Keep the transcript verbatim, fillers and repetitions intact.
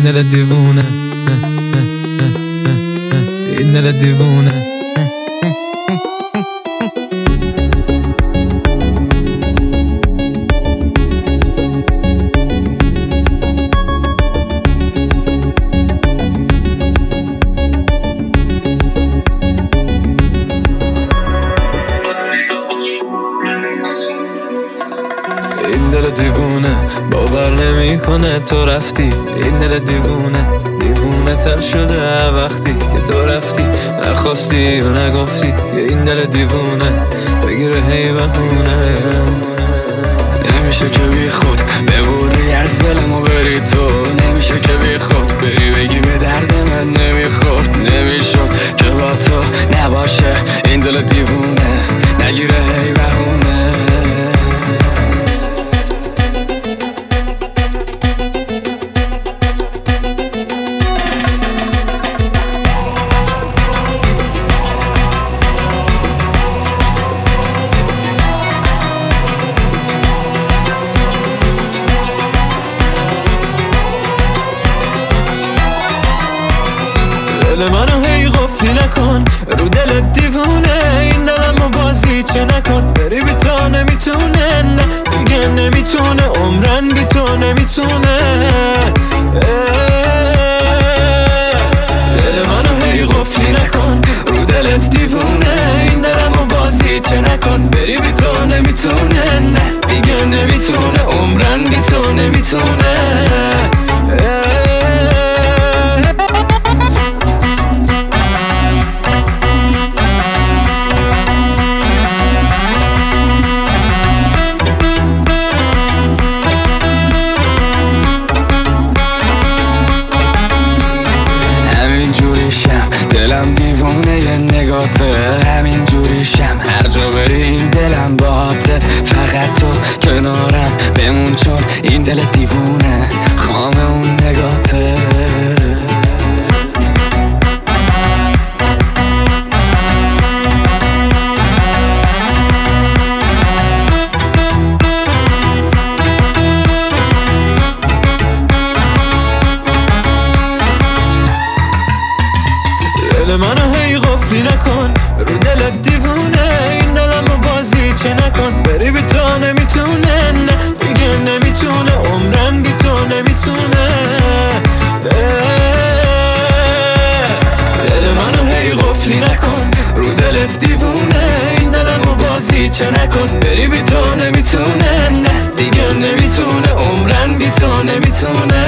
دل دیوونه، این دل دیوونه. این دل دیوونه باور نمی کنه تو رفتی. این دل دیوونه دیوونه تر شده وقتی که تو رفتی. نخواستی و نگفتی که این دل دیوونه بگیره هی بهونه. نمیشه که بی خود ببوری از دلم و بری تو. نمیشه که بی خود بری بگی به درد من نمیخورد. نمیشد که با تو نباشه این دل دیوونه نگیره هی بهونه. دل منو هی غفلی نکن رو دل دیوونه. این دلمو بازی چه نکن بری بی تو نمیتونه. نه دیگه نمیتونه عمرن بی تو نمیتونه. دل منو هی غفلی نکن رو دلت دیوونه. این دلمو بازی چه نکن بری بی تو نمیتونه. نه دیگه نمیتونه عمرن بی تو نمیتونه. دلم دیوونه یه نگاته همین جوریشم هر جا بری این دلم باته. فقط تو کنارم بمون چون این دل دیوونه خامه اون نگاته. دل منو هی غفلی نکن رو دلت دیوونه. این دلمو بازی چه نکن بری بی تو نمیتونه. نه دیگه نمیتونه عمرن بی تو نمیتونه. دل منو هی غفلی نکن رو دلت دیوونه. این دلمو بازی چه نکن بری بی تو نمیتونه. نه دیگه نمیتونه عمرن بی تو نمیتونه.